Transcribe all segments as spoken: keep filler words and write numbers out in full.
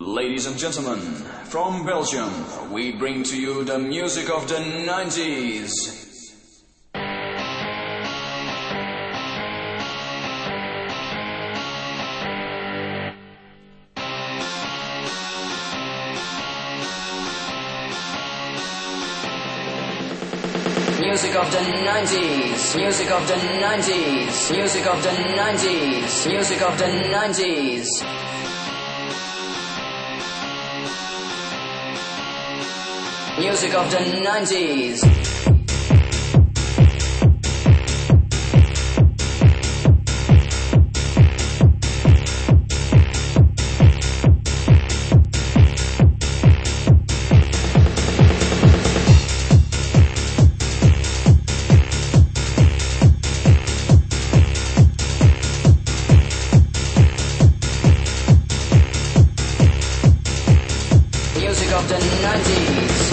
Ladies and gentlemen, from Belgium, we bring to you the music of the nineties. Music of the nineties, music of the nineties, music of the nineties, music of the nineties. Music of the nineties. Music of the nineties.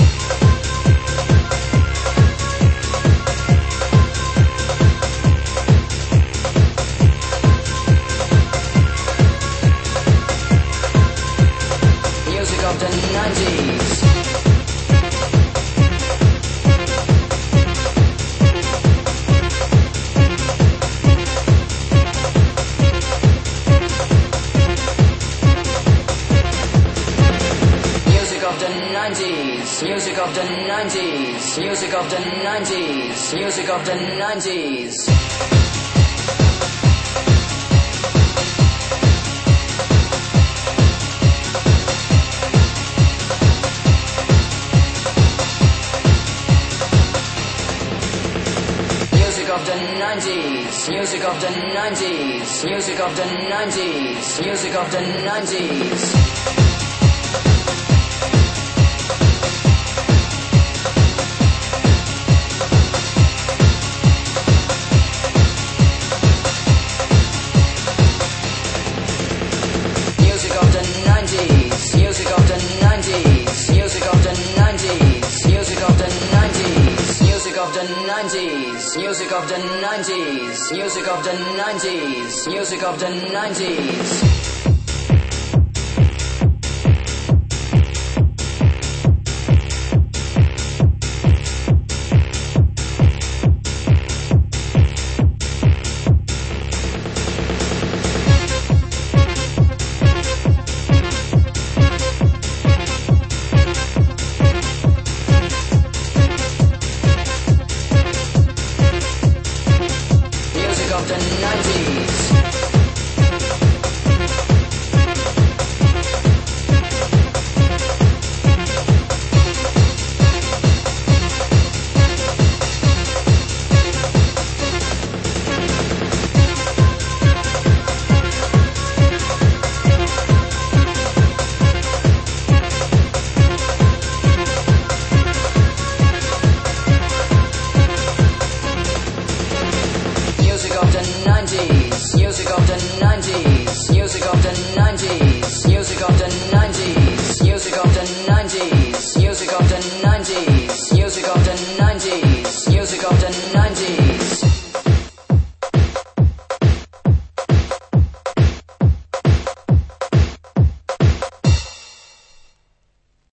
Music of the nineties. Music of the nineties, music of the nineties, music of the nineties, music of the nineties. Music of the nineties, music of the nineties, music of the nineties, music of the nineties. Music of the nineties, music of the nineties, music of the nineties, music of the nineties, music of the nineties, music of the nineties, music of the nineties, music of the nineties.